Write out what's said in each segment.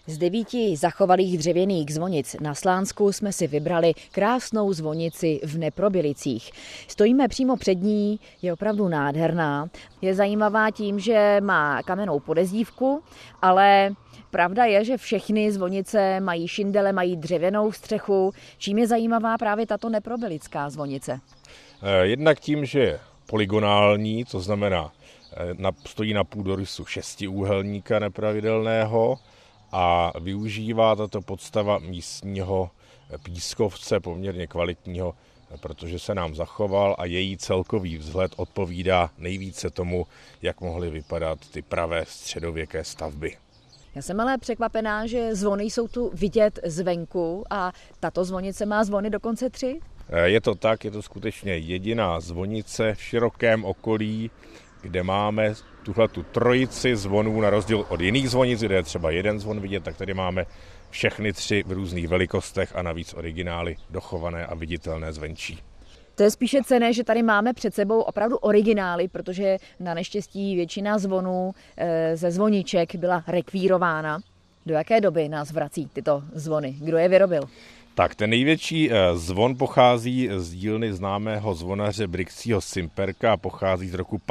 Z 9 zachovalých dřevěných zvonic na Slánsku jsme si vybrali krásnou zvonici v Neprobylicích. Stojíme přímo před ní, je opravdu nádherná. Je zajímavá tím, že má kamennou podezdívku, ale pravda je, že všechny zvonice mají šindele, mají dřevěnou střechu. Čím je zajímavá právě tato Neprobylická zvonice? Jednak tím, že je polygonální, to znamená, stojí na půdorysu šestiúhelníka nepravidelného a využívá tato podstava místního pískovce poměrně kvalitního, protože se nám zachoval a její celkový vzhled odpovídá nejvíce tomu, jak mohly vypadat ty pravé středověké stavby. Já jsem ale překvapená, že zvony jsou tu vidět zvenku a tato zvonice má zvony dokonce 3. Je to tak, je to skutečně jediná zvonice v širokém okolí, kde máme tuhletu trojici zvonů, na rozdíl od jiných zvonic, kde je třeba jeden zvon vidět, tak tady máme všechny 3 v různých velikostech a navíc originály dochované a viditelné zvenčí. To je spíše cenné, že tady máme před sebou opravdu originály, protože na neštěstí většina zvonů ze zvoniček byla rekvírována. Do jaké doby nás vrací tyto zvony? Kdo je vyrobil? Tak ten největší zvon pochází z dílny známého zvonaře Brixího Simperka a pochází z roku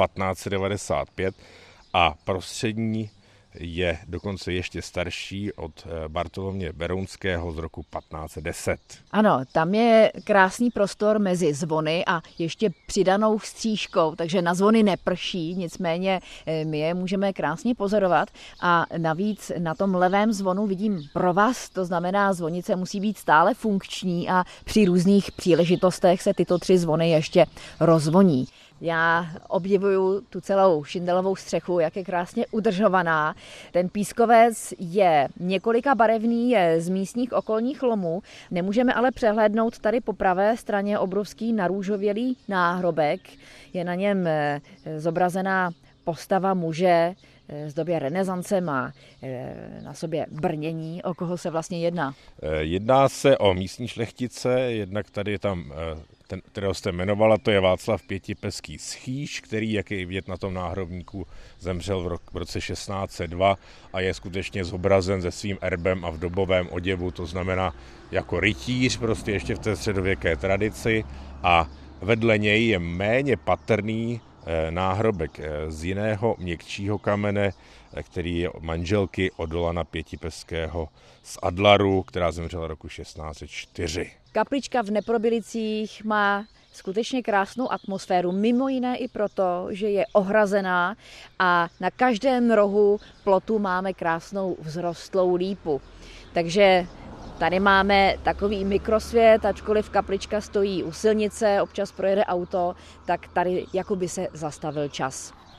1595 a prostřední je dokonce ještě starší od Bartoloměje Berounského z roku 1510. Ano, tam je krásný prostor mezi zvony a ještě přidanou stříškou, takže na zvony neprší, nicméně my je můžeme krásně pozorovat a navíc na tom levém zvonu vidím provaz, to znamená zvonice musí být stále funkční a při různých příležitostech se tyto 3 zvony ještě rozvoní. Já obdivuju tu celou šindelovou střechu, jak je krásně udržovaná. Ten pískovec je několika barevný, je z místních okolních lomů. Nemůžeme ale přehlédnout tady po pravé straně obrovský narůžovělý náhrobek. Je na něm zobrazená postava muže z doby renesance, má na sobě brnění. O koho se vlastně jedná? Jedná se o místní šlechtice, jednak tady je tam ten, kterého jste jmenovala, to je Václav Pětipeský Schýš, který, jak je vidět na tom náhrobníku, zemřel v roce 1602 a je skutečně zobrazen se svým erbem a v dobovém oděvu, to znamená jako rytíř, prostě ještě v té středověké tradici, a vedle něj je méně patrný náhrobek z jiného měkčího kamene, který je manželky Odolana Pětipeského z Adlaru, která zemřela roku 1604. Kaplička v Neprobylicích má skutečně krásnou atmosféru, mimo jiné i proto, že je ohrazená a na každém rohu plotu máme krásnou vzrostlou lípu. Takže tady máme takový mikrosvět, ačkoliv kaplička stojí u silnice, občas projede auto, tak tady jakoby se zastavil čas.